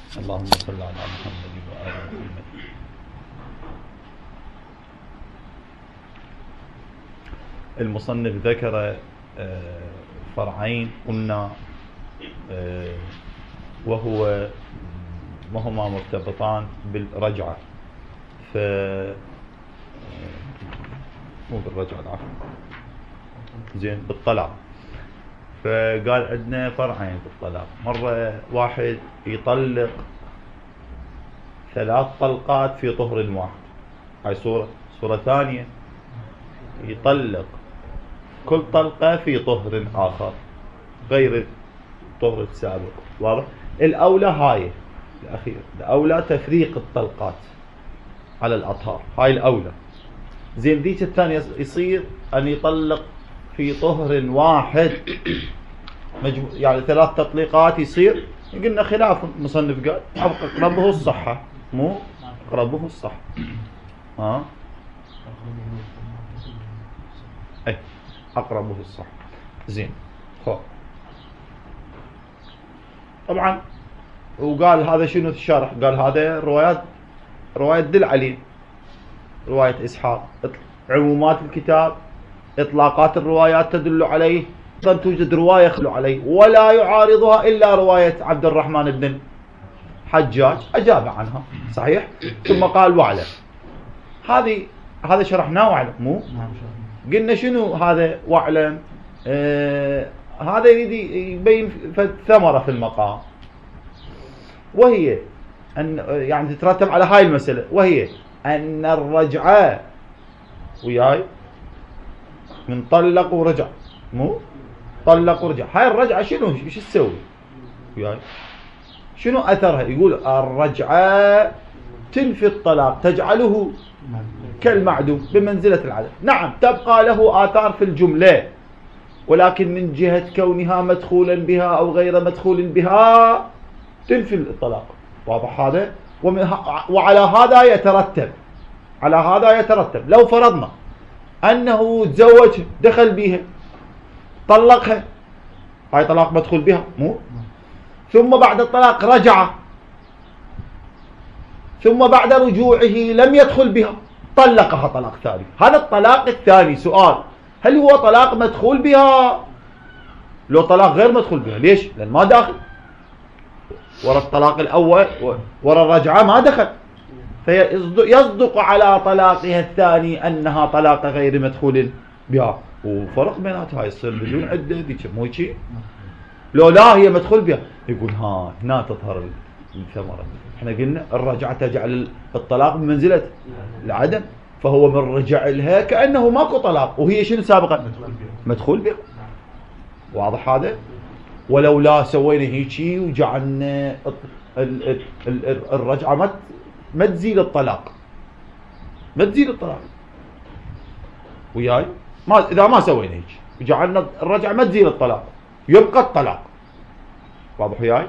اللهم صل على محمد وآل محمد. المصنف ذكر فرعين قلنا وهما مرتبطان بالرجعة، مو بالرجعة العفو، زين، بالطلاق. فقال عندنا فرعين بالطلاق. مرة واحد يطلق 3 طلقات في طهر واحد، هاي صورة ثانية يطلق كل طلقة في طهر آخر غير الطهر السابق. واضح؟ الأولى هاي الأخير، الأولى تفريق الطلقات على الأطهار، هاي الأولى. زين، ذيك الثانية يصير أن يطلق في طهر واحد يعني 3 تطليقات يصير. قلنا خلاف المصنف قال أقربه الصحة، مو أقربه الصحة. أي أقربه الصحة. زين، خو طبعا. وقال هذا شنو الشرح؟ قال هذا رواية دل عليه، رواية إسحاق، عمومات الكتاب، إطلاقات الروايات تدل عليه، أيضا توجد رواية يخلو عليه ولا يعارضها إلا رواية عبد الرحمن بن حجاج أجاب عنها، صحيح. ثم قال واعلم. هذا شرحناه واعلم، مو قلنا شنو هذا واعلم؟ هذا يريد يبين ثمرة في المقام، وهي أن يعني تترتب على هاي المسألة، وهي أن الرجعة وياي من طلق ورجع، مو طلق ورجع. هاي الرجعة شنو تسوي وياي؟ شنو أثرها؟ يقول الرجعة تنفي الطلاق، تجعله كالمعدوم بمنزلة العدم. نعم، تبقى له آثار في الجملة، ولكن من جهة كونها مدخولا بها أو غير مدخول بها تنفي الطلاق. واضح هذا؟ وعلى هذا يترتب لو فرضنا أنه تزوج، دخل بها، طلقها، هاي طلاق مدخول بها، مو؟ ثم بعد الطلاق رجع، ثم بعد رجوعه لم يدخل بها، طلقها طلاق ثاني. هذا الطلاق الثاني، سؤال، هل هو طلاق مدخول بها لو طلاق غير مدخول بها؟ ليش؟ لأن ما داخل ورا الطلاق الأول، ورا الرجعة ما دخل، فيصدق على طلاقها الثاني أنها طلاق غير مدخول بها. وفرق بيناتها يصير بدون عدة، ذيك مو شيء. لو لا هي مدخول بها، يقول هنا تظهر الثمرة. احنا قلنا الرجعة تجعل الطلاق بمنزلة العدم، فهو من رجع لها كأنه ماكو طلاق، وهي شنو سابقا؟ مدخول بها. واضح هذا؟ ولولا سوينا هيجي وجعلنا الرجعة ما تزيل الطلاق، وياي إذا ما سوينا هيك وجعلنا الرجعة ما تزيل الطلاق، يبقى الطلاق. واضح وياي؟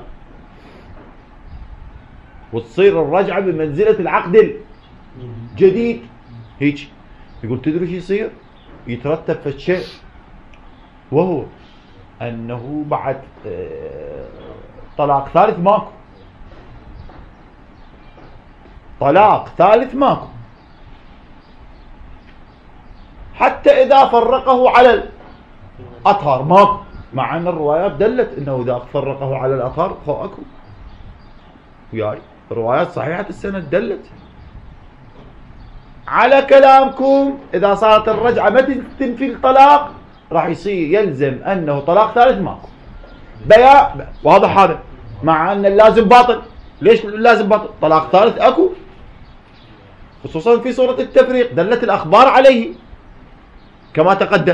وتصير الرجعة بمنزلة العقد الجديد. هيك يقول تدري شو يصير؟ يترتب في الشيء، وهو أنه بعد طلاق ثالث ماكو، حتى إذا فرقه على الأطهار ماكو، مع أن الروايات دلت أنه إذا فرقه على الأطهار أكو. وياي روايات صحيحة السند دلت على كلامكم. إذا صارت الرجعة ما تنفي الطلاق، راح يصير يلزم أنه طلاق ثالث ماكو. واضح هذا؟ مع أن اللازم باطل. ليش اللازم باطل؟ طلاق ثالث أكو، خصوصا في صورة التفريق دلت الأخبار عليه كما تقدم.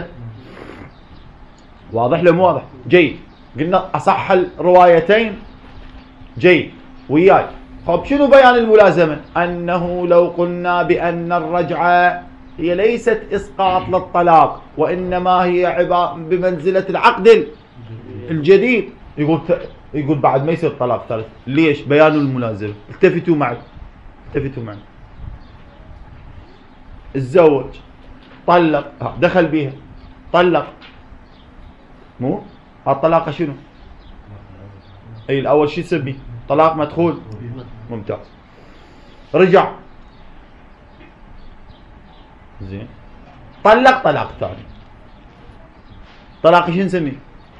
واضح لو مو واضح؟ جيد. قلنا أصح الروايتين. جيد وياي. طب شنو بيان الملازمة؟ أنه لو قلنا بأن الرجعة هي ليست إسقاط للطلاق، وإنما هي بمنزلة العقد الجديد، يقول بعد ما يصير طلاق ثالث. ليش؟ بيان الملازمة. التفتوا معي. الزوج طلق، دخل بيها، طلق، مو هالطلاق شنو؟ اي الاول شو يسميه؟ طلاق مدخول. ممتاز. رجع زين، طلق طلاق ثاني، طلاق ايش نسميه؟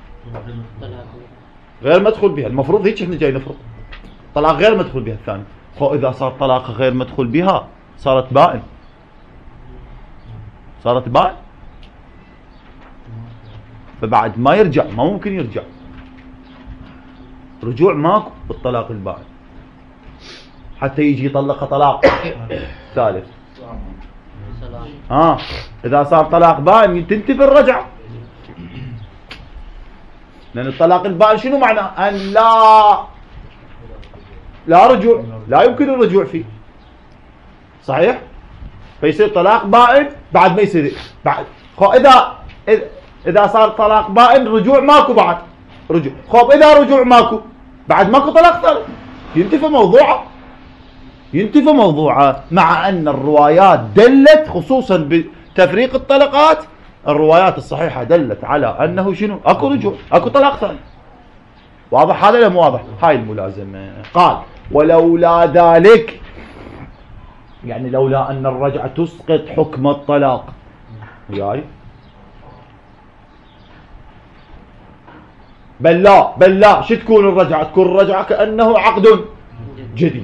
غير مدخول بها. المفروض هيك احنا جاي نفرض طلاق غير مدخول بها الثاني. خو اذا صار طلاق غير مدخول بها صارت بائن، صارت بائن، فبعد ما يرجع، ما ممكن يرجع، رجوع ماكو بالطلاق البائن حتى يجي يطلق طلاق ثالث. اذا صار طلاق بائن تنتفي الرجعه، لان الطلاق البائن شنو معناه؟ ان لا رجوع، لا يمكن الرجوع فيه، صحيح؟ فيصير طلاق بائن بعد ما يصير بعد. اذا صار طلاق بائن رجوع ماكو، بعد رجوع. اذا رجوع ماكو بعد ماكو طلاق ثالث، ينتفي موضوعه، ينتفي موضوعه. مع ان الروايات دلت خصوصا بتفريق الطلقات، الروايات الصحيحة دلت على انه شنو؟ اكو رجوع، اكو طلاق ثاني. واضح هذا ولا مو واضح؟ هاي الملازمة. قال ولولا ذلك، يعني لولا ان الرجعة تسقط حكم الطلاق. وياي؟ بل لا شو تكون الرجعة؟ تكون الرجعة كأنه عقد جديد.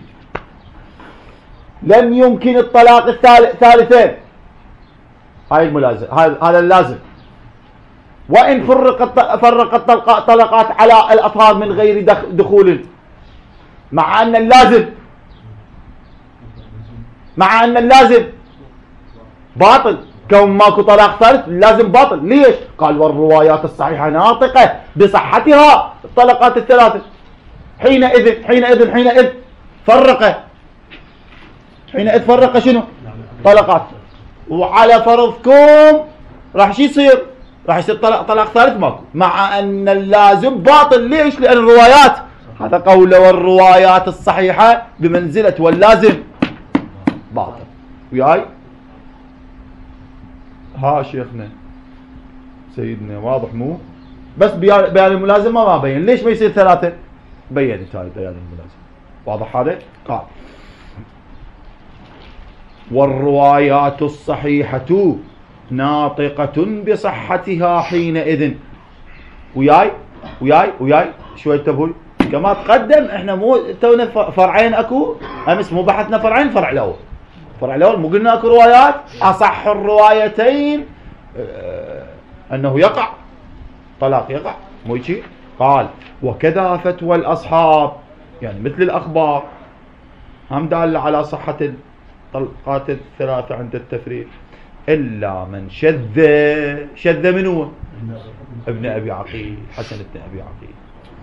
لم يمكن الطلاق الثالثين. هاي الملازم، هذا اللازم. وإن فرق الطلقات على الأطهار من غير دخول، مع أن اللازم باطل، كون ماكو طلاق ثالث اللازم باطل. ليش؟ قال والروايات الصحيحة ناطقة بصحتها الطلقات الثلاثة. حينئذ فرق شنو؟ طلقات. وعلى فرضكم راح شو يصير؟ راح يصير طلاق ثالث ماكو، مع ان اللازم باطل. ليش؟ لان الروايات، هذا قوله والروايات الصحيحة بمنزلة واللازم باطل. وياي؟ ها شيخنا سيدنا واضح مو؟ بس بيان الملازمة ما بين. ليش ما يصير ثلاثة؟ بينت هاي بيان الملازمة. واضح هذا؟ قال والروايات الصحيحة ناطقة بصحتها حينئذ. وياي شوي انتبهوا. كما تقدم احنا مو تونا فرعين اكو امس، مو بحثنا فرعين. الفرع الاول مو قلنا اكو روايات اصح الروايتين انه يقع طلاق، يقع مو يجي. قال وكذا فتوى الاصحاب، يعني مثل الاخبار هم دالة على صحة الطلقات الثلاثة عند التفريق، إلا من شذ من هو؟ ابن أبي عقيل، حسن بن أبي عقيل.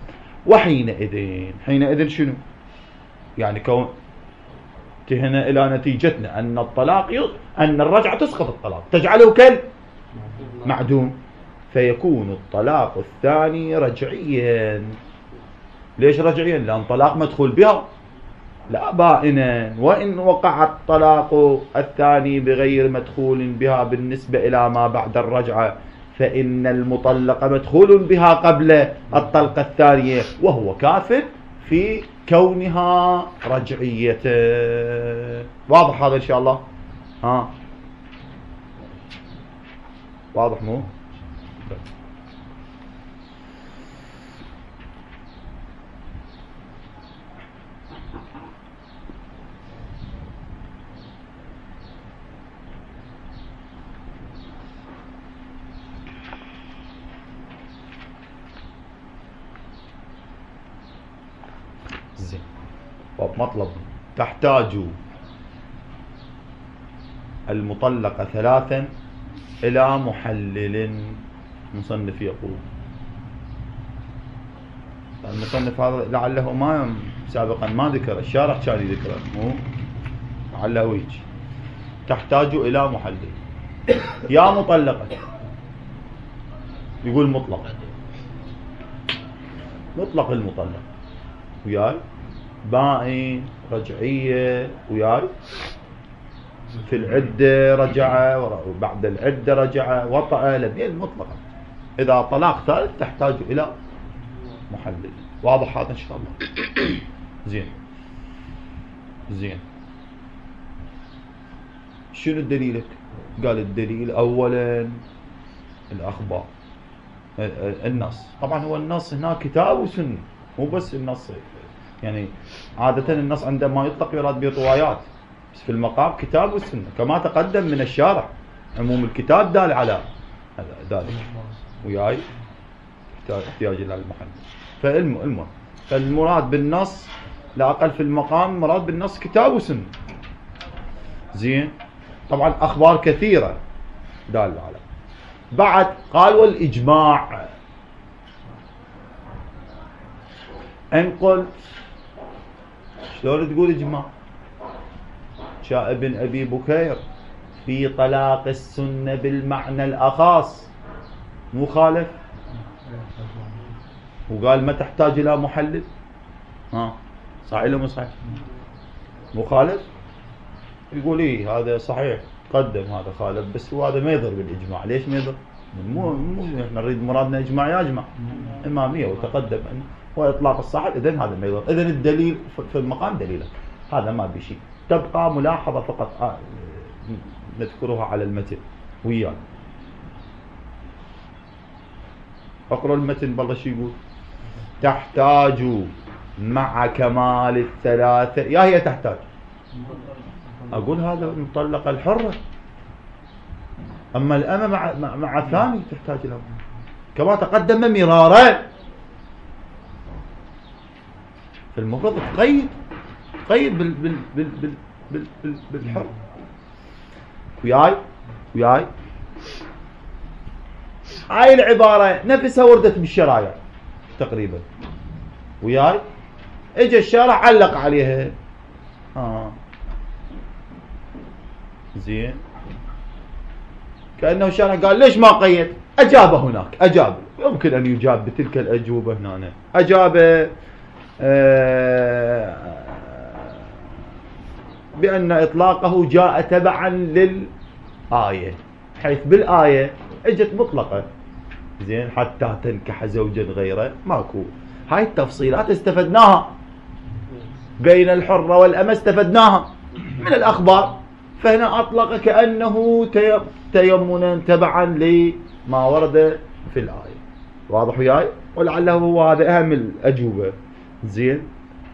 وحينئذ شنو؟ يعني كون انتهينا إلى نتيجتنا أن أن الرجعة تسقط الطلاق، تجعله معدوم، فيكون الطلاق الثاني رجعيا. ليش رجعيا؟ لأن طلاق مدخول بها لا بائنا. وإن وقع الطلاق الثاني بغير مدخول بها بالنسبة إلى ما بعد الرجعة، فإن المطلق مدخول بها قبل الطلقة الثانية، وهو كافر في كونها رجعية. واضح هذا إن شاء الله؟ واضح مو؟ مطلب تحتاج المطلقة ثلاثا إلى محلل. مصنف يقول، المصنف هذا لعله ما سابقا ما ذكر، الشارح كان يذكره، مو لعله هيك. تحتاج إلى محلل. يا مطلقة، يقول مطلق المطلق، وياي بائن رجعية، وياي في العدة رجعة، وبعد العدة رجعة، وطأ، لم مطلقا. إذا طلاق ثالث تحتاج إلى محلل. واضح هذا إن شاء الله؟ زين شنو دليلك؟ قال الدليل اولا الاخبار، النص. طبعا هو النص هنا كتاب وسنه، مو بس النص. يعني عادة النص عندما يطلق يراد به روايات، بس في المقام كتاب والسنة كما تقدم من الشارع. عموم الكتاب دال على ذلك، وياي احتياج الى المحل. فالمراد بالنص لا اقل في المقام، مراد بالنص كتاب وسنة. زين. طبعا اخبار كثيرة دال على. بعد قال والاجماع. ان قلت شلون تقول اجماع؟ جاء ابن ابي بكير في طلاق السنة بالمعنى الاخص، مو خالف؟ وقال ما تحتاج الى محلل. صحيح ولا مو صحيح؟ مو خالف؟ يقول ايه هذا صحيح تقدم، هذا خالف، بس هو هذا ما يضر بالاجماع. ليش ما يضر؟ مو احنا نريد مرادنا اجماع يا اجماع اماميه وتقدم هو اطلاق الصاحب، اذا هذا ما يضر. اذا الدليل في المقام دليله، هذا ما بشيء. تبقى ملاحظه فقط نذكرها على المتن وياه. اقرا المتن بالله شو يقول. تحتاج مع كمال الثلاثه، يا هي تحتاج. اقول هذا المطلقه الحره، اما الامه مع الثاني تحتاج له كما تقدم مرارا. فالمفروض تقيد بالحر. وياي هاي العبارة نفسها وردت بالشرايع تقريبا. وياي اجى الشارع علق عليها. زين. كأنه الشارع قال ليش ما قيد؟ أجاب هناك، أجاب. يمكن أن يجاب بتلك الأجوبة هنا. أجاب بأن إطلاقه جاء تبعا للآية، حيث بالآية اجت مطلقة. زين. حتى تنكح زوجا غيره، ماكو. هاي التفصيلات استفدناها بين الحرة والأمة، استفدناها من الأخبار. فهنا أطلق كأنه تيمنا تبعا لما ورد في الآية. واضح وياي؟ ولعله هو هذا أهم الأجوبة. زين.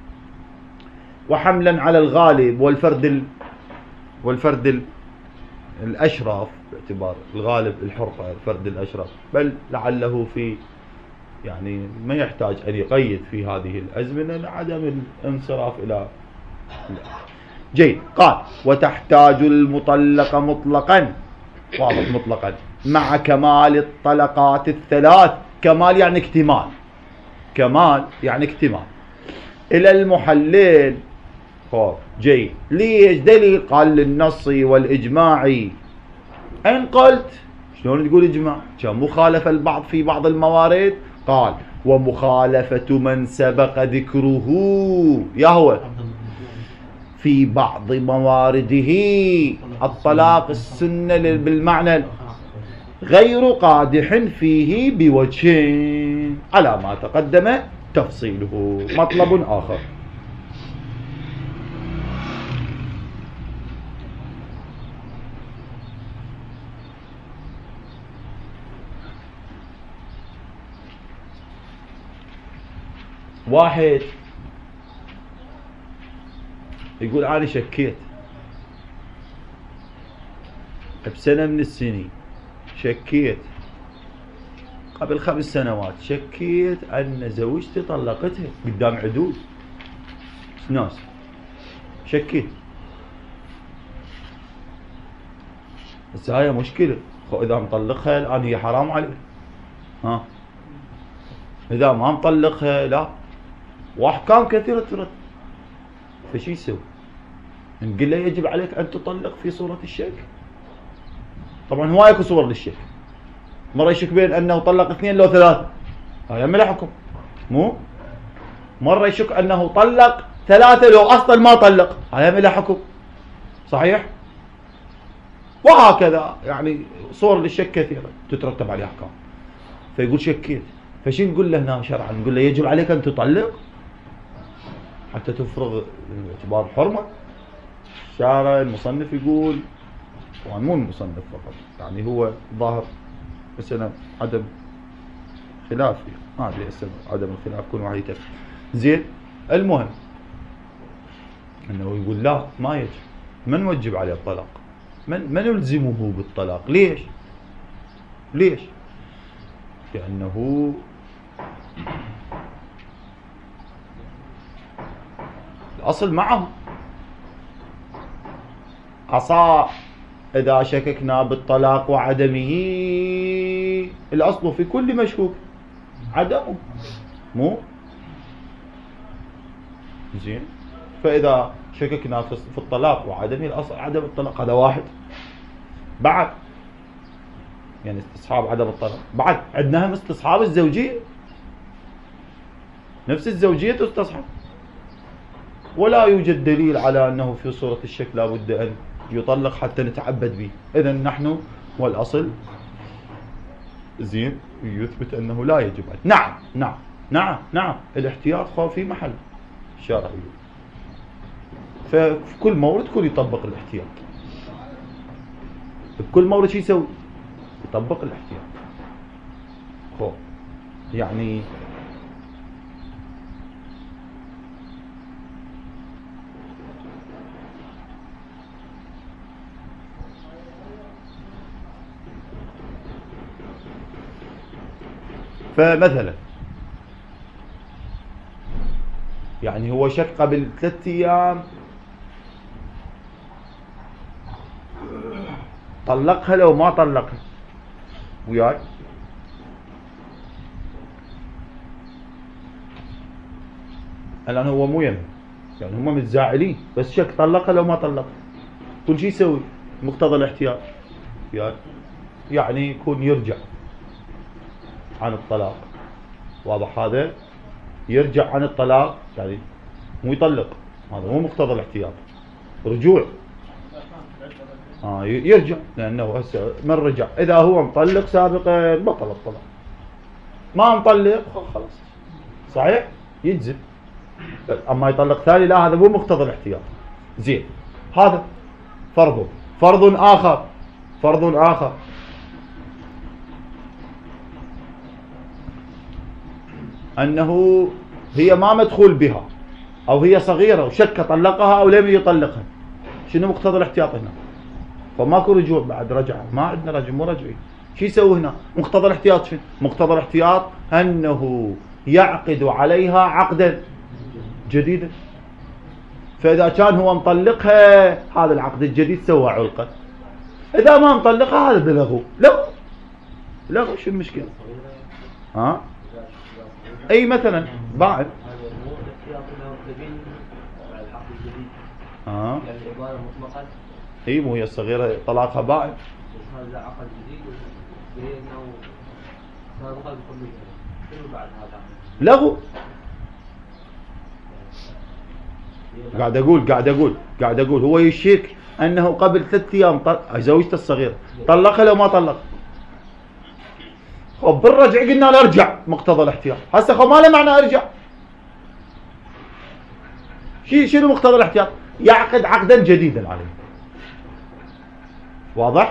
وحملا على الغالب والفرد الأشرف، باعتبار الغالب الحرة الفرد الأشرف، بل لعله في يعني ما يحتاج أن يقيد في هذه الأزمنة لعدم الانصراف إلى. جيد. قال وتحتاج المطلقة مطلقا، واضح مطلقا، مع كمال الطلقات الثلاث. كمال يعني اكتمال، كمال يعني اكتمال، إلى المحلل. جيد. ليش؟ دليل. قال للنص والإجماع. إن قلت شلون تقول إجماع؟ كان مخالفة البعض في بعض الموارد. قال ومخالفة من سبق ذكره يهوى في بعض موارده الطلاق السنة بالمعنى غير قادح فيه بوجهين على ما تقدم تفصيله. مطلب آخر. واحد يقول أنا شكيت بسنة من السنين، شكيت قبل 5 سنوات، شكيت أن زوجتي طلقتها قدام عدود ناس، شكيت. بس هاي مشكلة. إذا مطلقها الآن هي حرام عليه. إذا ما مطلقها لا، وأحكام كثيرة ترد. فشي يسوي؟ نقول له يجب عليك أن تطلق في صورة الشك. طبعا هواي اكو صور للشك. مرة يشك بين أنه طلق 2 لو 3، هاي ما له حكم. مو مرة يشك أنه طلق 3 لو أصلا ما طلق، هاي ما له حكم. صحيح؟ وهكذا يعني صور للشك كثيرة تترتب عليها أحكام. فيقول شكيت. فشي نقول له هنا شرعا؟ نقول له يجب عليك أن تطلق حتى تفرغ اعتبار الحرمة. الشارع المصنف يقول، طبعا مو المصنف فقط، يعني هو ظاهر مثلا عدم خلاف، ما ادري السبب عدم الخلاف كل واحد يتفق. زين، المهم انه يقول لا ما يجب. من وجب عليه الطلاق؟ من يلزمه بالطلاق؟ ليش؟ لأنه الأصل معه. عصا إذا شككنا بالطلاق وعدمه، الأصل في كل مشكوك عدمه، مو زين. فإذا شككنا في الطلاق وعدمه، الأصل عدم الطلاق. هذا واحد. بعد يعني استصحاب عدم الطلاق، بعد عندنا هم استصحاب الزوجية، نفس الزوجية تستصحب، ولا يوجد دليل على أنه في صورة الشك لا بد أن يطلق حتى نتعبد به. إذن نحن والأصل زين يثبت أنه لا يجب عليه. نعم نعم نعم نعم، الاحتياط في محل شرعي، ففي كل مورد كل يطبق الاحتياط، بكل مورد شو يسوي؟ يطبق الاحتياط. خو يعني فمثلا يعني هو شك قبل 3 أيام، طلقها لو ما طلقها وياي، الآن هو مو يمه، يعني هم متزاعلين، بس شك طلقها لو ما طلقها، كل شيء يسوي مقتضى الاحتياط يعني يكون يرجع عن الطلاق. واضح هذا؟ يرجع عن الطلاق، يعني مو يطلق، هذا مو مقتضى الاحتياط، رجوع. يرجع، لأنه هسه من رجع. إذا هو مطلق سابقا بطل الطلاق، ما مطلق خلاص صحيح يجزم. أما يطلق ثاني لا، هذا مو مقتضى الاحتياط. زين، هذا فرض آخر أنه هي ما مدخول بها، أو هي صغيرة وشك طلقها أو لم يطلقها. شنو مقتضى الاحتياط هنا؟ فماكو رجوع بعد، رجع ما عندنا رجع، مو رجعي. شو يسوي هنا؟ مقتضى الاحتياط شنو؟ مقتضى الاحتياط أنه يعقد عليها عقدا جديدا. فإذا كان هو مطلقها، هذا العقد الجديد سوى علقة. إذا ما مطلقها، هذا لغو. شو المشكلة؟ أي مثلا بعد اي، مو هي الصغيرة طلاقها باعد. هذا عقد جديد وانه سابقا كله بعد هذا لغو. قاعد اقول هو يشك انه قبل 3 أيام زوجته الصغيرة طلقها لو ما طلق. خب بالرجع قلنا له ارجع، مقتضى الاحتياط. هسه خب ما له معنى ارجع. شنو مقتضى الاحتياط؟ يعقد عقدا جديدا عليه. واضح؟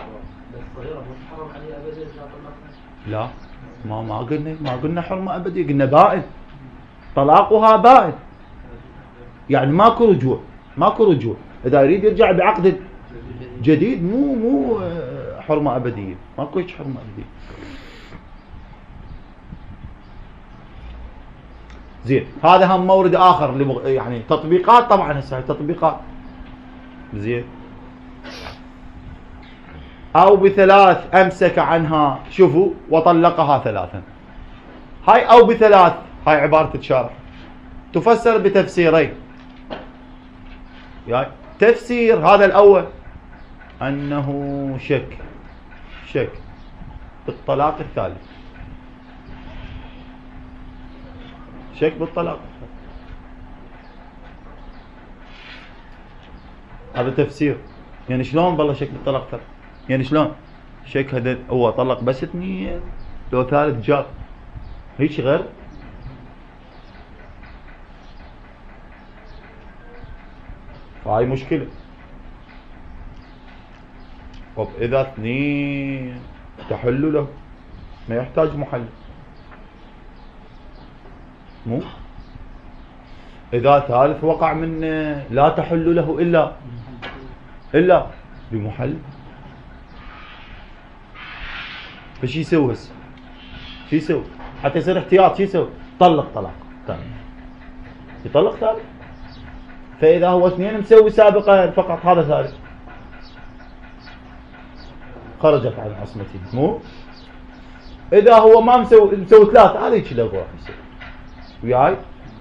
لا، ما قلنا حرمة أبدية، قلنا بائن، طلاقها بائن، يعني ماكو رجوع. إذا يريد يرجع بعقد جديد، مو حرمة أبدية، ماكو هيك حرمة أبدية. زين، هذا هم مورد آخر يعني تطبيقات. طبعا هسه تطبيقات. زين، أو ب3 أمسك عنها، شوفوا، وطلقها 3. هاي أو ب3، هاي عبارة الشارع تفسر بتفسيرين. تفسير هذا الأول أنه شك بالطلاق الثالث، شك بالطلاق الثالث، هذا تفسير. يعني شلون بالله شك بالطلاق الثالث؟ يعني شلون شك هذا هو طلق بس 2 لو ثالث جاب، هيك غير. فهاي مشكلة. طب إذا اثنين تحل له ما يحتاج محل، مو إذا ثالث وقع منه لا تحل له إلا بمحل. فشي يسوي هسه؟ شي يسوي حتى يصير احتياط؟ شي يسوي؟ طلق طلاق ثاني، يطلق ثالث. فإذا هو اثنين مسوي سابقا فقط هذا ثالث خرجت عن عصمته، مو إذا هو ما مسوي ثلاثة هذا يجي له راح يصير وياي.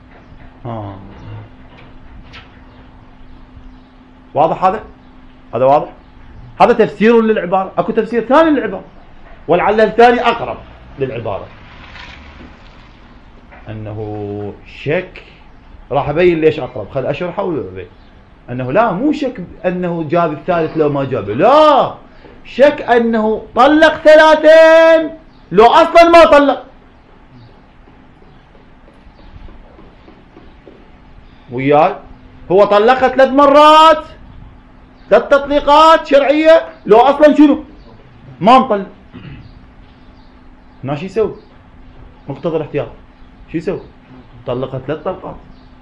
واضح هذا واضح. هذا تفسير للعبارة. اكو تفسير ثاني للعبارة ولعل الثاني اقرب للعبارة، انه شك. راح ابين ليش اقرب، خل اشرحه وابين انه لا مو شك انه جاب الثالث لو ما جابه، لا شك انه طلق ثلاثين لو اصلا ما طلق. وياي هو طلقها 3 مرات، 3 تطليقات شرعية لو اصلا شنو ما مطلق. هنا شو يسوي؟ مقتضى الاحتياط شو يسوي؟ طلقها 3 طلقات،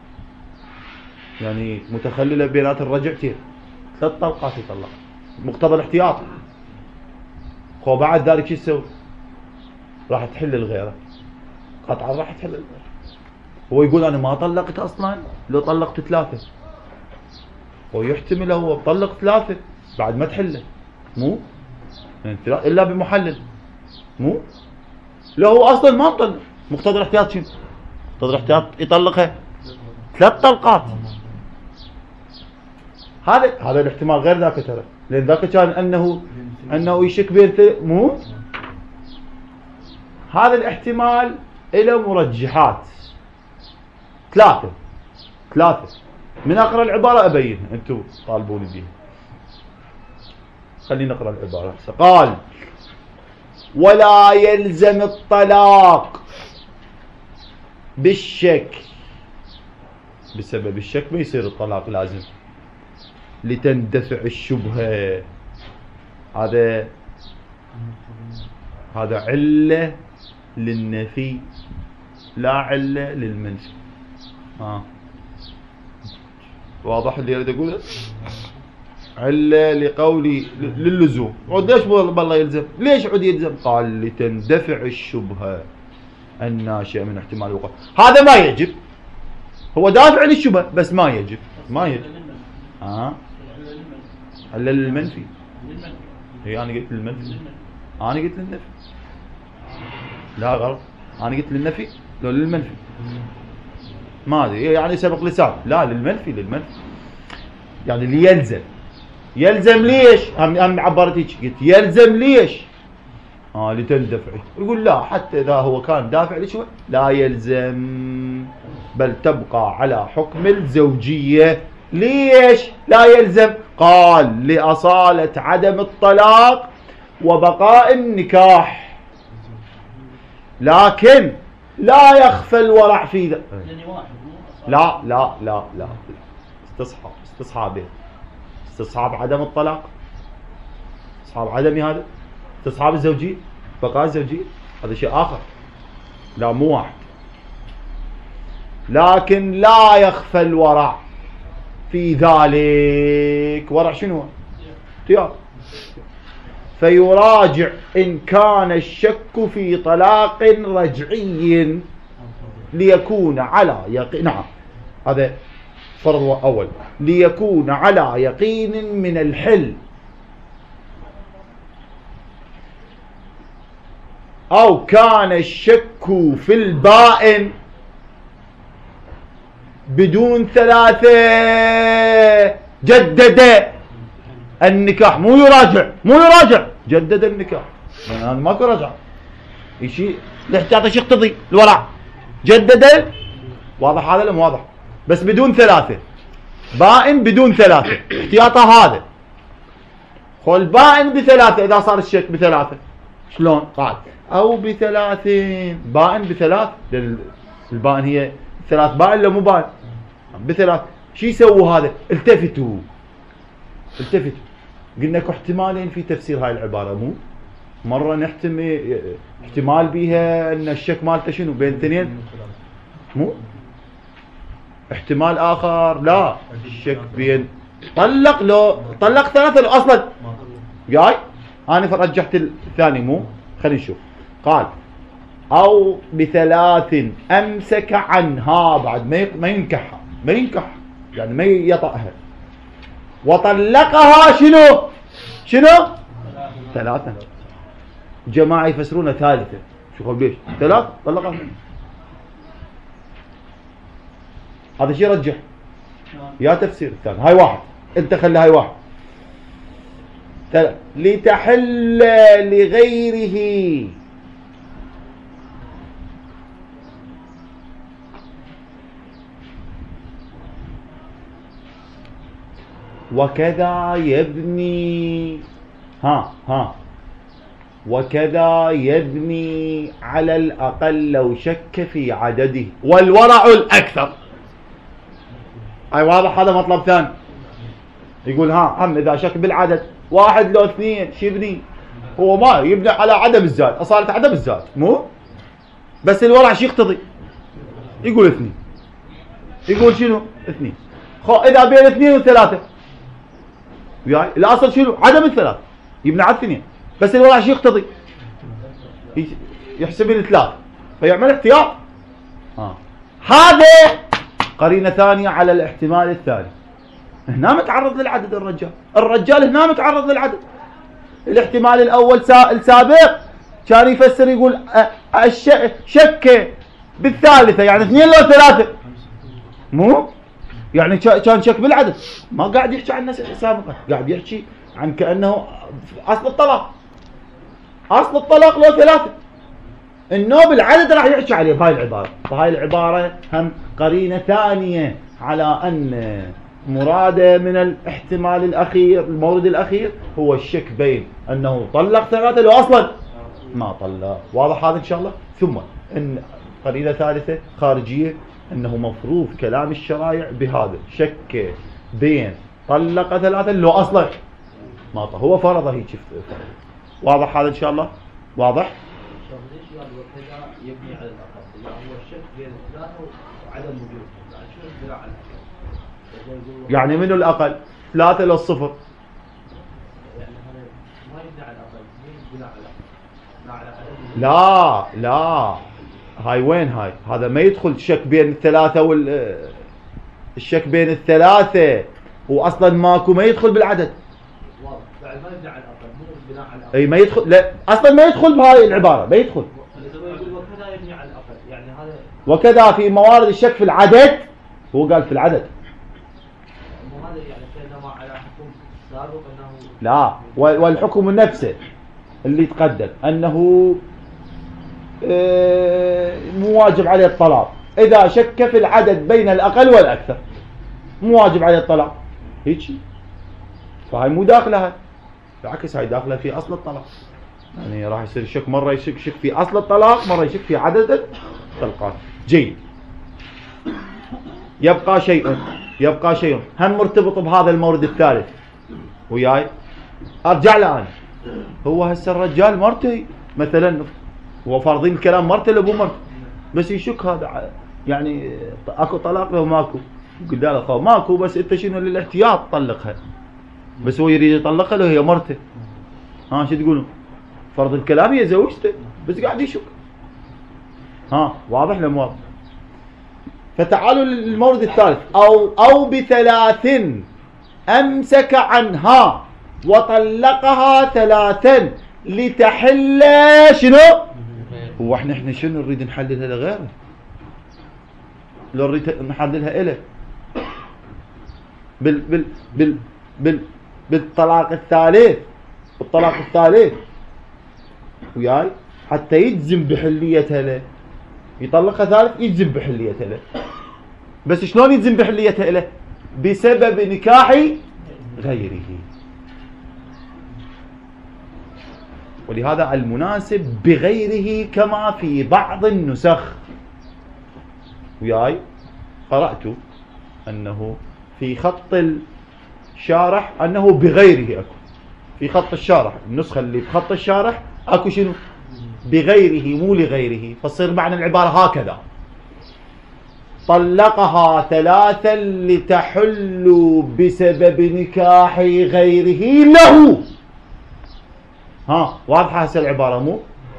يعني متخللة بينات الرجعتين، 3 طلقات يطلق مقتضى الاحتياط. هو بعد ذلك شو يسوي؟ راح تحل الغيرة قطعا، راح تحل الغيرة. هو يقول انا ما طلقت اصلا لو طلقت 3، ويحتمل هو طلق 3 بعد ما تحله، مو الا بمحلل، مو لو هو اصلا ما مطلق. مقتضى الاحتياط شنو؟ مقتضى الاحتياط يطلقها 3 طلقات. هذا الاحتمال غير ذاك ترى، لان ذاك كان انه يشك بين مو. هذا الاحتمال له مرجحات 3. من اقرا العبارة ابين، انتم طالبوني بيها. خلينا نقرا العبارة. قال ولا يلزم الطلاق بالشك، بسبب الشك ما يصير الطلاق لازم، لتندفع الشبهة. هذا علة للنفي لا علة للمنفي. واضح اللي يريد اقوله؟ علة لقولي للزوم. عود ليش بالله يلزم؟ ليش عود يلزم؟ قال لتندفع الشبهة الناشئة من احتمال الوقوع. هذا ما يجب، هو دافع للشبهة بس ما يجب. علة للمنفي. هي انا قلت للمنفي، انا قلت للنفي. لا غلط، انا قلت للنفي لو للمنفي ما ادري، يعني سبق لسان. لا للمنفي يعني اللي يلزم ليش؟ هم عبرتك قلت يلزم ليش؟ لتندفع. يقول لا، حتى اذا هو كان دافع لشو لا يلزم، بل تبقى على حكم الزوجية. ليش لا يلزم؟ قال لأصالة عدم الطلاق وبقاء النكاح، لكن لا يخفى الورع في ذا. لا لا لا لا، استصحاب عدم الطلاق، استصحاب عدم هذا، استصحاب الزوجية، بقاء الزوجية، هذا شيء آخر. لا مو واحد. لكن لا يخفى الورع في ذلك. ورع شنو؟ اختيار. فيراجع إن كان الشك في طلاق رجعي ليكون على يقين. نعم هذا فرض أول. ليكون على يقين من الحل، أو كان الشك في البائن بدون 3 جدد النكاح. مو يراجع جدد النكاح، يعني ماكو رجع. شيء الاحتياط ايش يقتضي؟ الورع. جدد. واضح هذا؟ لم واضح؟ بس بدون 3 بائن، بدون 3 احتياطه هذا. خل بائن ب3 اذا صار الشك ب3 شلون؟ قال او ب3 بائن ب3. البائن هي 3 بائن لو مو بائن ب3. شو يسووا هذا؟ التفتوا. قلنا لكم احتمالين في تفسير هاي العبارة، مو مرة نحتمل احتمال بيها ان الشك مالته شنو بين اثنين، مو احتمال اخر لا الشك بين لو طلق ثلاثة لو اصلا جاي. انا فرجحت الثاني، مو خلينا نشوف. قال او بثلاث امسك عنها، بعد ما ينكحها يعني ما يطأها، وطلقها شنو 3. جماعة يفسرون 3. شوفوا ليش 3 طلقها. هذا شيء رجح يا تفسير الثاني. هاي 1 انت خلي هاي 1. لتحل لغيره وكذا يبني وكذا يبني على الأقل لو شك في عدده والورع الأكثر. أي واضح؟ هذا مطلب ثاني. يقول هم إذا شك بالعدد 1 لو 2 شو يبني؟ هو ما يبني على عدم الزاد، أصالة عدم الزاد، مو بس الورع شو يقتضي؟ يقول 2. يقول شنو 2؟ إذا بين 2 و3 وياي الأصل شنو؟ عدم ال3 يبني على 2، بس الورع شو يقتضي؟ يحسب لي 3 فيعمل احتياط. هذا قرينة ثانية على الاحتمال الثاني. هنا متعرض للعدد الرجال هنا متعرض للعدد. الاحتمال الأول السابق كان يفسر يقول شك بالثالثة يعني 2 لو 3، مو يعني كان شك بالعدد، ما قاعد يحكي عن سابقا، قاعد يحكي عن كأنه أصل الطلاق لو 3. النوب العدد راح يحكي عليه بهاي العبارة. فهاي العبارة هم قرينة ثانية على أن مراده من الاحتمال الأخير المورد الأخير هو الشك بين أنه طلق 3 لو أصلا ما طلق. واضح هذا إن شاء الله؟ ثم إن قرينة ثالثة خارجية أنه مفروض كلام الشرائع بهذا شك بين طلق 3 لو أصلا ما طلق، هو فرضه هيك. واضح هذا إن شاء الله؟ واضح؟ ليش قال وكذا يبني على الأقل؟ يعني هو الشك بين 3 وعدم وجود، يعني شو البناء على الأقل؟ يعني منو الأقل؟ 3 لو 0. يعني هذا ما يبني على الأقل، يبني على الأقل. لا هاي وين هاي؟ هذا ما يدخل شك بين 3 الشك بين 3 واصلا ماكو، ما يدخل بالعدد. واضح. بعد ما يبني على الأقل، مو البناء على الأقل. اي ما يدخل، لا اصلا ما يدخل بهاي العبارة، ما يدخل. يقول وكذا يبني على الأقل، يعني هذا وكذا في موارد الشك في العدد، هو قال في العدد. مو هذا يعني كأنه على حكم سابق أنه لا والحكم نفسه اللي تقدم أنه مو واجب عليه الطلاق إذا شك في العدد بين الأقل والأكثر، مو واجب عليه الطلاق هيك. فهي مو داخلها، بالعكس هاي داخلها في أصل الطلاق. يعني راح يصير شك مرة يشك في أصل الطلاق، مرة يشك في عدد الطلقات. جيد. يبقى شيء هم مرتبط بهذا المورد الثالث وياي. ارجع له انا. هو هسه الرجال مرته مثلا هو فارضين الكلام مرته لابو مرته، بس يشك هذا يعني اكو طلاق له ماكو، قلت له ماكو، بس انت شنو للاحتياط طلقها، بس هو يريد يطلقها له هي مرته. شو تقولون؟ فرض الكلام هي زوجته بس قاعد يشك. واضح ولا مو واضح؟ فتعالوا للمورد الثالث. أو بثلاث أمسك عنها وطلقها 3 لتحل شنو؟ هو احنا شنو نريد نحللها لغيره؟ لو نريد نحللها إله بالطلاق الثالث وياي حتى يجزم بحليتها له، يطلقها 3 يجزم بحليتها له. بس شلون يجزم بحليتها له؟ بسبب نكاح غيره. ولهذا المناسب بغيره كما في بعض النسخ وياي قرأت أنه في خط الشارح أنه بغيره أكو، في خط الشارح النسخة اللي بخط الشارح أكو شنو بغيره مو لغيره، فتصير معنى العبارة هكذا: طلقها ثلاثا لتحل بسبب نكاح غيره له. ها واضحة هسه العبارة مو؟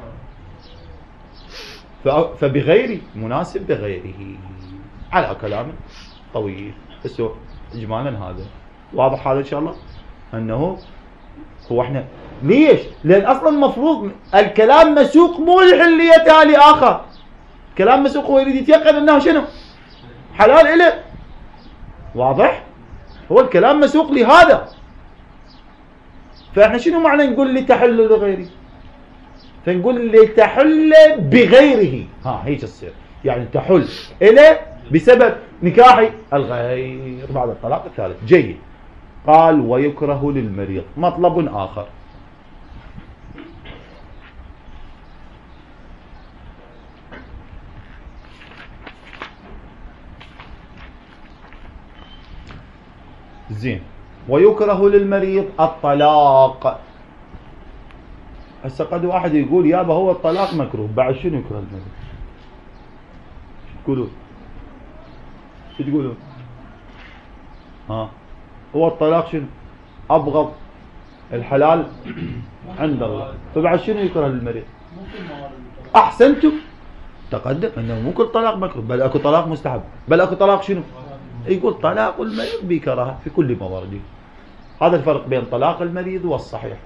فبغيره مناسب بغيره على كلام طويل، بس اجمالا هذا واضح. هذا ان شاء الله انه هو احنا ليش؟ لان اصلا المفروض الكلام مسوق مو لحليتها لاخر، كلام مسوق هو يريد يتيقن انه شنو حلال إله. واضح؟ هو الكلام مسوق لهذا، فاحنا شنو معنى نقول لتحل لغيره؟ فنقول لتحل بغيره، ها هيك تصير يعني تحل إله بسبب نكاح الغير بعد الطلاق الثالث. جيد. قال ويكره للمريض مطلب آخر. زين. ويكره للمريض الطلاق. هسه قد واحد يقول يابا هو الطلاق مكروه، بعد شنو يكره المريض؟ شو تقولون؟ شو تقولون؟ ها هو الطلاق شنو؟ أبغض الحلال عند الله، فبعد شنو يكره للمريض؟ أحسنتم، تقدم أنه مو كل طلاق مكروه، بل أكو طلاق مستحب، بل أكو طلاق شنو؟ يقول طلاق المريض بكراهة في كل موارده. هذا الفرق بين طلاق المريض والصحيح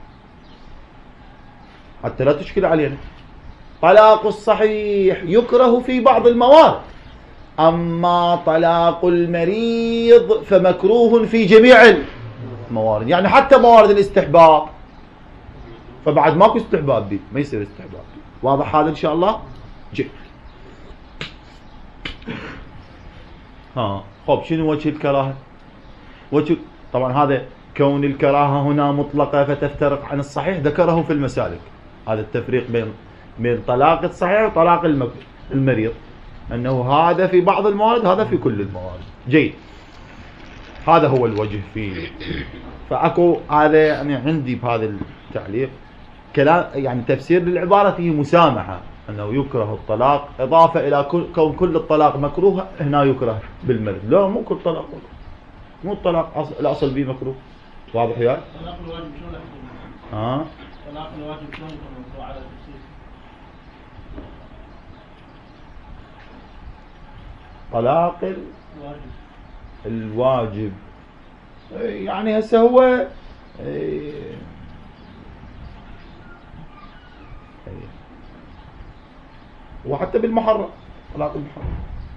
حتى لا تشكل علينا. طلاق الصحيح يكره في بعض الموارد، أما طلاق المريض فمكروه في جميع الموارد، يعني حتى موارد الاستحباب فبعد ماكو استحباب به، ما يصير استحباب. واضح هذا إن شاء الله؟ جيد. خب شنو وجه الكراهة؟ وجه طبعا هذا كون الكراهة هنا مطلقة فتفترق عن الصحيح ذكره في المسالك، هذا التفريق بين طلاق الصحيح وطلاق المريض، أنه هذا في بعض الموارد هذا في كل الموارد. جيد. هذا هو الوجه فيه. فأكو هذا يعني عندي بهذا التعليق كلام يعني تفسير للعبارة فيه مسامحة، أنه يكره الطلاق إضافة إلى كون كل الطلاق مكروه، هنا يكره بالمرض. لا مو كل طلاق مكروه، مو الطلاق الأصل به مكروه. واضح يا؟ طلاق الواجب شلون يحكم؟ طلاق الواجب شلون يكون مكروه على التفسير؟ طلاق الواجب يعني هسه هو وحتى بالمحرم طلاق المحرم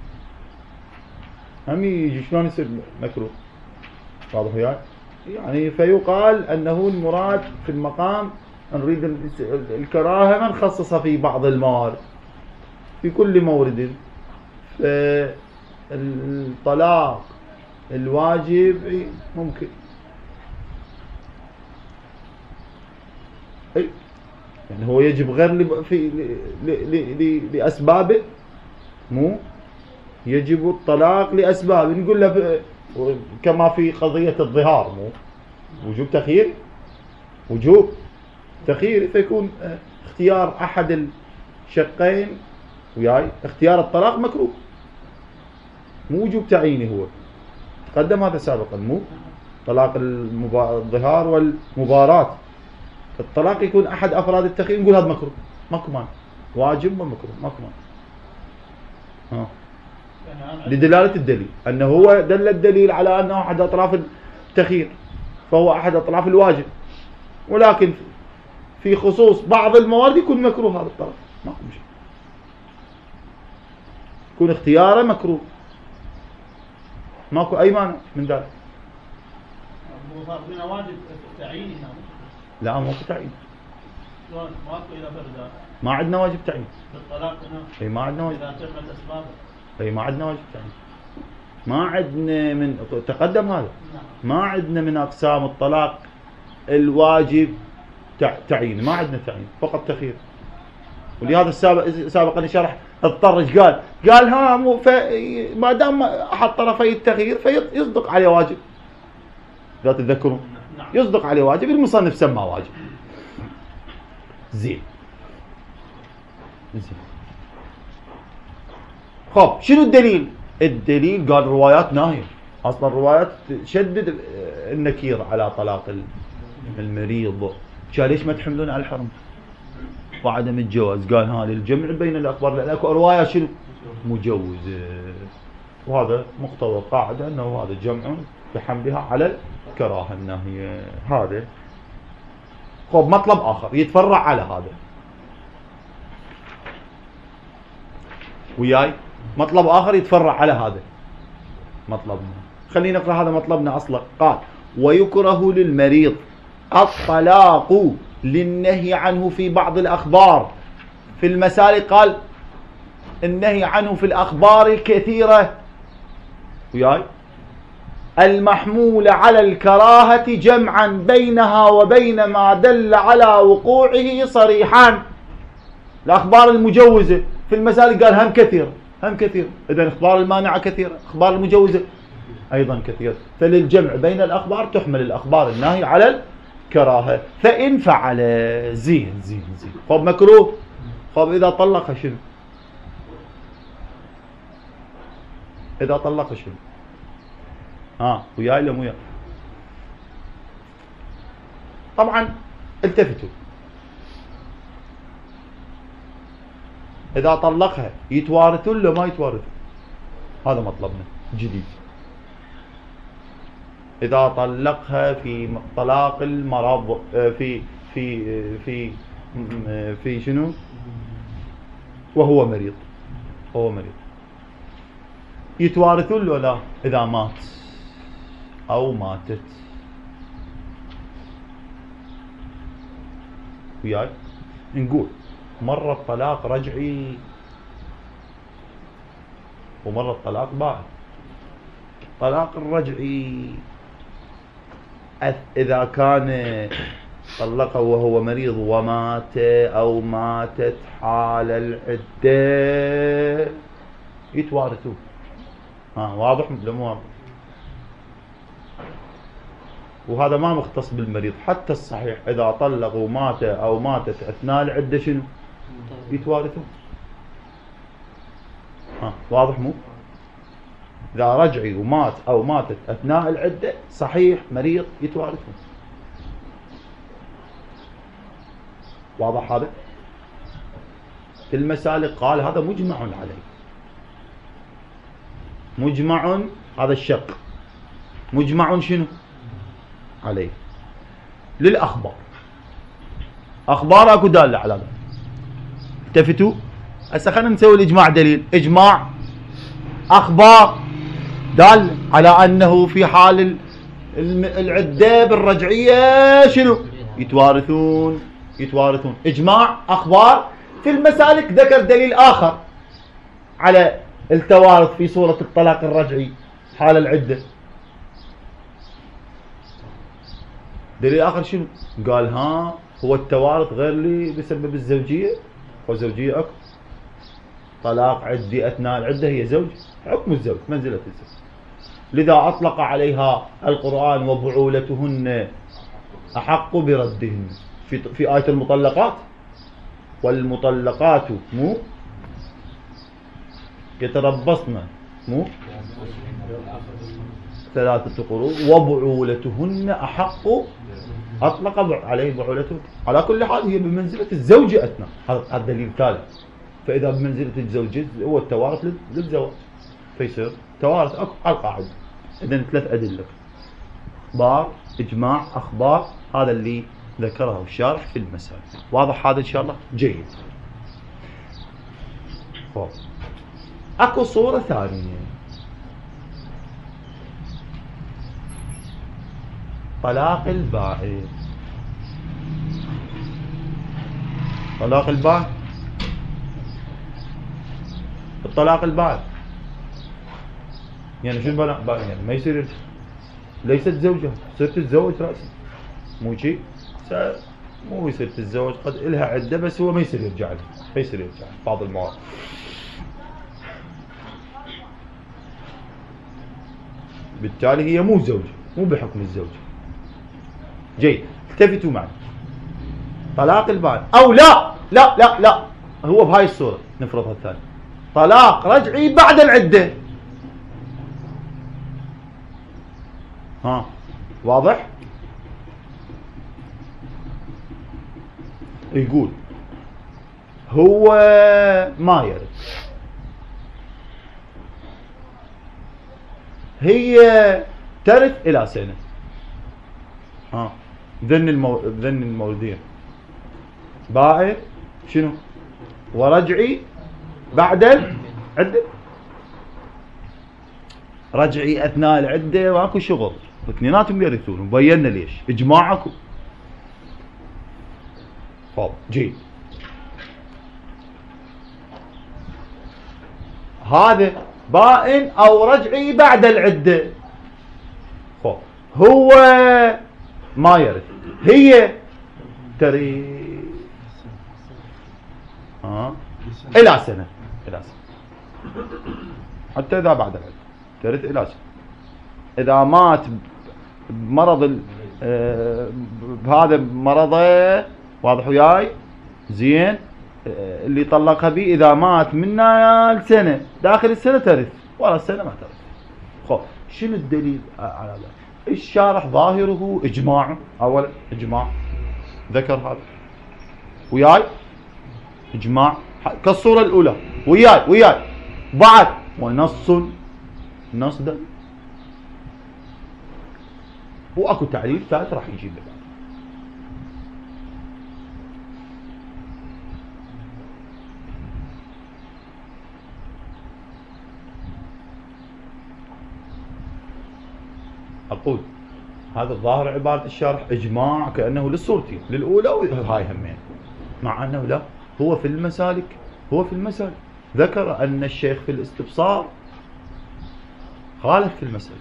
هم يجي شلون يصير مكروه. واضح وياي؟ يعني فيقال أنه المراد في المقام نريد الكراهة ما نخصصها في بعض الموارد، في كل مورد. الطلاق الواجب ممكن يعني هو يجب غير لأسبابه، مو يجب الطلاق لأسباب نقول له كما في قضية الظهار، مو وجوب تخيير، وجوب تخيير، فيكون اختيار أحد الشقين وياي اختيار الطلاق مكروه، مو وجوب تعييني. هو تقدم هذا سابقا، مو طلاق الظهار والمباراة، الطلاق يكون أحد أفراد التخيير نقول هذا مكروه، ماكو مانع، واجب ومكروه ماكو مانع. لدلالة الدليل، أنه هو دل الدليل على أنه أحد أطراف التخيير فهو أحد أطراف الواجب، ولكن في خصوص بعض الموارد يكون مكروه هذا الطرف، ماكو مشكلة، يكون اختياره مكروه، ماكو أي مانع من ذلك. صار هنا واجب تعيين هنا؟ لا ماكو تعيين. شلون ماكو إلى فردا؟ ما عندنا واجب تعيين. بالطلاق هنا؟ اي ما عندنا واجب. إذا تمت أسبابه. اي ما عندنا واجب تعيين. ما عندنا من تقدم هذا. ما عندنا من أقسام الطلاق الواجب تعيين، ما عندنا تعيين، فقط تخيير. ولهذا سابقا شرح اضطر ايش قال؟ قال ها ما دام احد طرفي التغيير فيصدق عليه واجب. لا تتذكرون؟ يصدق عليه واجب، المصنف سمى واجب. زين. خب شنو الدليل؟ الدليل قال روايات ناهية. اصلا الروايات تشدد النكير على طلاق المريض. قال ليش ما تحملون على الحرم وعدم الجواز؟ قال ها للجمع بين الاخبار، لان اكو روايه شنو؟ مجوزه. وهذا مقتضى قاعده انه هذا جمع بحملها على الكراهه الناهيه. هذا خب مطلب اخر يتفرع على هذا وياي، مطلب اخر يتفرع على هذا مطلبنا. خلينا نقرا هذا مطلبنا اصلا. قال ويكره للمريض الطلاق للنهي عنه في بعض الأخبار. في المسالك قال النهي عنه في الأخبار الكثيرة وياي المحمول على الكراهة جمعا بينها وبين ما دل على وقوعه صريحا. الأخبار المجوزة في المسالك قال هم كثيرة، هم كثيرة. إذن الأخبار المانعة كثيرة، أخبار المجوزة أيضا كثيرة. فللجمع بين الأخبار تحمل الأخبار الناهي على كراهة. فإن فعل زين زين زين. خب مكروه. خب إذا طلق شنو؟ إذا طلق شنو؟ وياي لم وياي؟ طبعا التفتوا. إذا طلقها يتوارثون ولا ما يتوارثون؟ هذا مطلبنا جديد. إذا طلقها في طلاق المرض في في في في شنو؟ وهو مريض. هو مريض يتوارثون له لا؟ إذا مات أو ماتت وياي نقول مرة الطلاق رجعي ومرة الطلاق باعث. الطلاق الرجعي إذا كان طلقه وهو مريض ومات أو ماتت حال العدة يتوارثون. واضح ولا مو واضح؟ وهذا ما مختص بالمريض، حتى الصحيح إذا طلق ومات أو ماتت أثناء العدة شنو؟ يتوارثون. واضح مو؟ إذا رجعي ومات أو ماتت أثناء العدة صحيح مريض يتوارثون. واضح هذا؟ في المسالك قال هذا مجمع عليه. مجمع، هذا الشق مجمع شنو؟ عليه. للأخبار، أخبار أكو دالة على هذا. التفتوا هسه خلينا نسوي الإجماع دليل. إجماع أخبار دال على أنه في حال العدة بالرجعية شنو؟ يتوارثون. يتوارثون. إجماع أخبار. في المسالك ذكر دليل آخر على التوارث في صورة الطلاق الرجعي حال العدة. دليل آخر شنو؟ قال هو التوارث غير لي بسبب الزوجية. وزوجية أكو طلاق عدي أثناء العدة هي زوج، حكم الزوج منزلة الزوج. لذا أطلق عليها القرآن وبعولتهن أحق بردهن في آية المطلقات. والمطلقات مو يتربصن مو 3 قروء وبعولتهن أحق. أطلق عليه بعولته. على كل حال هي بمنزلة الزوجة أثناء. هذا الدليل الثالث. فإذا بمنزلة الزوجة هو التوارث للزواج فيصير توارث أكو على القاعدة. إذن 3 أدلة: أخبار، إجماع، أخبار. هذا اللي ذكره الشارح في المسائل. واضح هذا إن شاء الله؟ جيد. أكو صورة ثانية، طلاق البائن. طلاق البائن، الطلاق البائن يعني شو البائن؟ يعني ما يصير، ليست زوجة، صرت تتزوج رأسا مو شيء، مو يصير تتزوج، قد إلها عدة بس هو ما يصير يرجع لها، ما يصير يرجع بعض المواقف. بالتالي هي مو زوجة، مو بحكم الزوجة. جيد، التفتوا معي. طلاق البائن أو لا لا لا لا، هو بهاي الصورة نفرضها الثانية، طلاق رجعي بعد العدة. ها واضح؟ يقول هو ما يرث، هي ترث إلى سنة. ذن المولدين بائن شنو ورجعي بعد العدة. رجعي أثناء العدة ماكو شغل، اثنيناتهم يرثون، وبينا ليش إجماعكم. طب جيد، هذا بائن أو رجعي بعد العدة. خب هو ما يرث، هي ترث إلى سنة، إلى سنة، حتى إذا بعد العدة ترث إلى سنة. إذا مات بمرض بهذا مرضه، واضح وياي؟ زين، اللي طلقها به إذا مات منا السنة، داخل السنة ترث، ورا السنة ما ترث. خب شنو الدليل على ذلك؟ الشارح ظاهره إجماع، أولا إجماع ذكر هذا وياي، إجماع كالصورة الأولى وياي بعد، ونص ده، وأكو تعليل ثالث راح يجيب بعد. أقول هذا الظاهر عبارة الشارح إجماع كأنه للصورتين، للأولى وهاي همين، مع أنه لا، هو في المسالك ذكر أن الشيخ في الاستبصار خالف في المسألة.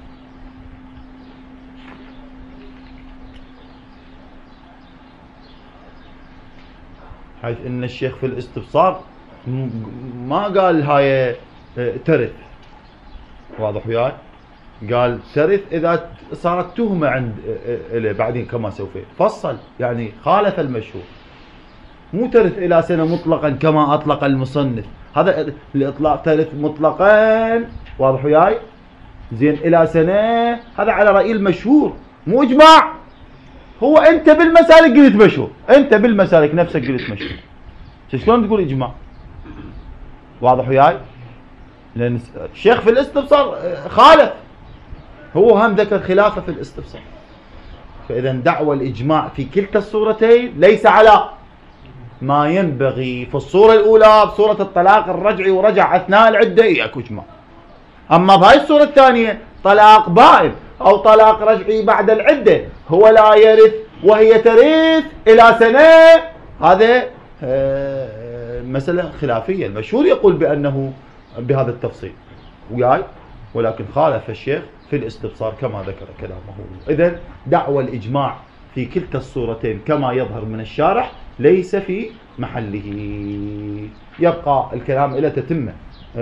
حيث أن الشيخ في الاستبصار ما قال هاي ترث، واضح وياي؟ قال ترث إذا صارت تهمة عند إليه بعدين كما سوف فصل، يعني خالف المشهور، مو ترث إلى سنة مطلقا كما أطلق المصنف. هذا الإطلاق ترث مطلقا، واضح وياي؟ زين إلى سنة، هذا على رأي المشهور مو إجماع. هو أنت بالمسالك قلت مشهور، أنت بالمسالك نفسك قلت مشهور، شلون تقول إجماع؟ واضح وياي؟ لأن الشيخ في الاستبصار خالف، هو هم ذكر خلافه في الاستبصار. فإذا دعوى الإجماع في كلتا الصورتين ليس على ما ينبغي. في الصورة الأولى بصورة الطلاق الرجعي ورجع أثناء العدة اكو إجماع، أما بهاي الصورة الثانية طلاق بائن أو طلاق رجعي بعد العدة، هو لا يرث وهي ترث إلى سنة، هذا مسألة خلافية. المشهور يقول بأنه بهذا التفصيل وياي، ولكن خالف الشيخ في الاستبصار كما ذكر كلامه. إذن دعوى الإجماع في كلتا الصورتين كما يظهر من الشارح ليس في محله. يبقى الكلام إلى تتمة،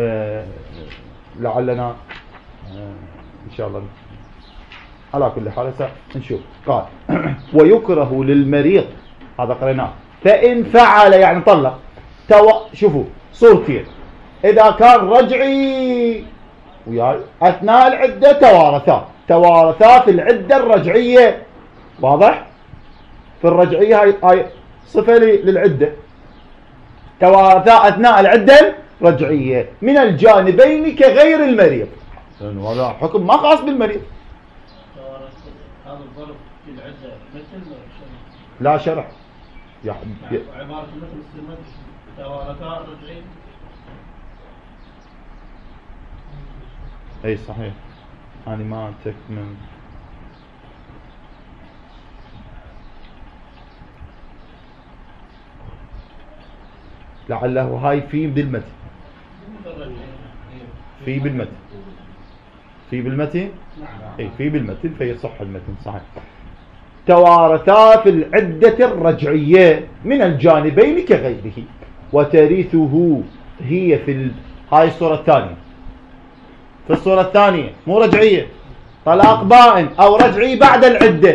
لعلنا إن شاء الله على كل حال نشوف. قال ويكره للمريض، هذا قريناه، فإن فعل يعني طلق. شوفوا صورتين، إذا كان رجعي وياي أثناء العدة توارثا في العدة الرجعية، واضح؟ في الرجعية هاي صفة للعدة، توارثا أثناء العدة الرجعية من الجانبين كغير المريض، لأنه هذا حكم ما خاص بالمريض. هذا الظرف في العدة مثل لا شرح عبارة مثل السمن توارثا رجعين. اي صحيح، أنا ما تكمل. لعله هاي في بالمتن، في بالمتن اي في بالمتن، فيصح المتن صحيح. توارثا في العدة الرجعية من الجانبين كغيره، وترثه هي في هاي الصورة الثانية. في الصورة الثانية مو رجعية، طلاق بائن أو رجعي بعد العدة،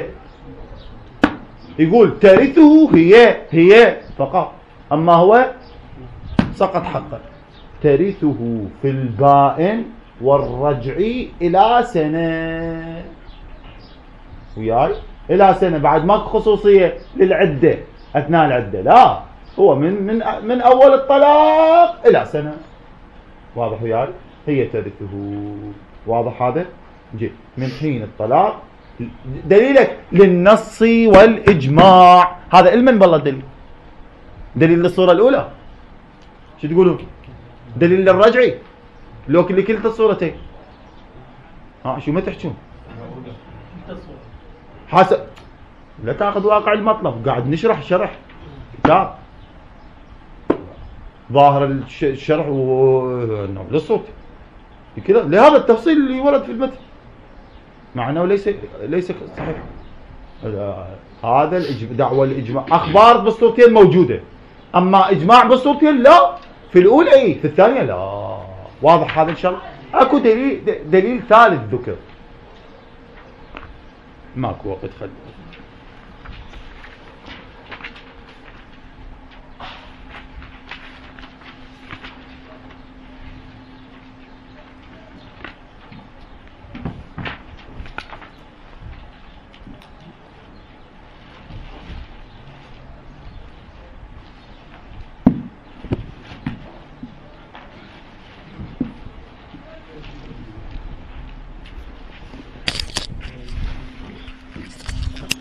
يقول ترثه هي فقط، أما هو سقط حقه. ترثه في البائن والرجعي إلى سنة، وياي إلى سنة، بعد ماكو خصوصية للعدة أثناء العدة، لا هو من أول الطلاق إلى سنة. واضح وياي؟ هي ترثه. واضح هذا؟ جي من حين الطلاق. دليلك للنص والإجماع، هذا المن بالله دليل للصورة الأولى. شو تقولون؟ دليل للرجعي لو لكلتا الصورتين. شو ما تحكون؟ حسب لا تاخذ واقع المطلب، قاعد نشرح شرح كتاب ظاهر الشرح للصوت كذا، لهذا التفصيل اللي ورد في المتن مع انه ليس صحيح. هذا دعوة الإجماع، أخبار بالصورتين موجودة، أما إجماع بالصورتين لا، في الأولى في الثانية لا. واضح هذا إن شاء الله؟ أكو دليل ثالث ذكر، ماكو وقت خلي